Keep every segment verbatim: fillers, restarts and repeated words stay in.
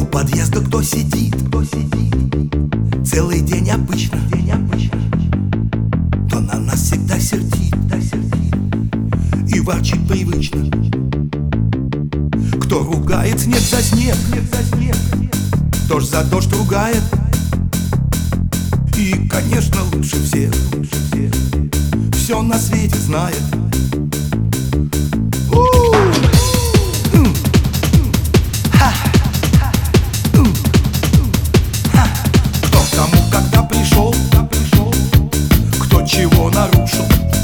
подъезда кто сидит, кто сидит? Целый день обычно, день обычно. То на нас всегда сердит, да сердит и ворчит привычно. Кто ругает снег за снег, снег за снег, дождь за дождь ругает. И, конечно, лучше всех, лучше всех все на свете знает. Кто к кому когда пришел, кто чего нарушил,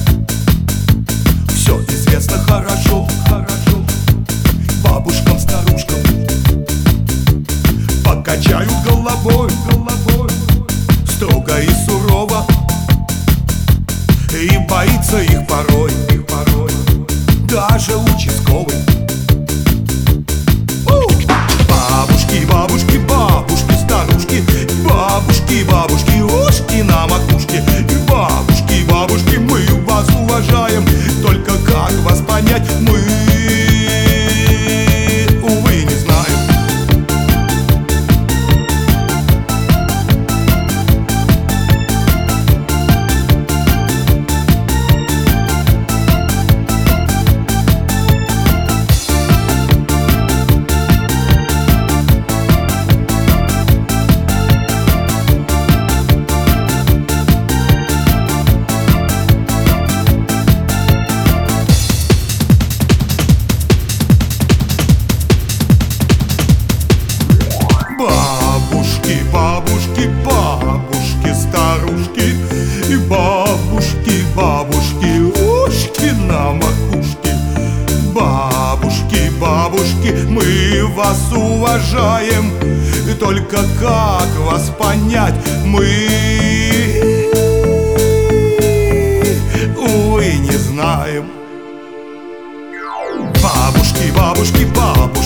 все известно хорошо, хорошо. Бабушкам, старушкам покачают головой, головой строго и сурово, и боится их порой, их порой даже участковый. Бабушки, бабушки, бабушки, старушки, бабушки, бабушки, ушки на макушке. Бабушки, бабушки, мы вас уважаем, только как вас понять мы, увы, не знаем. Бабушки, бабушки, бабушки, старушки, и бабушки, бабушки, ушки на макушке. Бабушки, бабушки, мы вас уважаем, и только как вас понять мы, увы, не знаем. Бабушки, бабушки, бабушки,